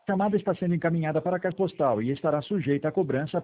chamada está sendo encaminhada para a Caixa Postal e estará sujeita a cobrança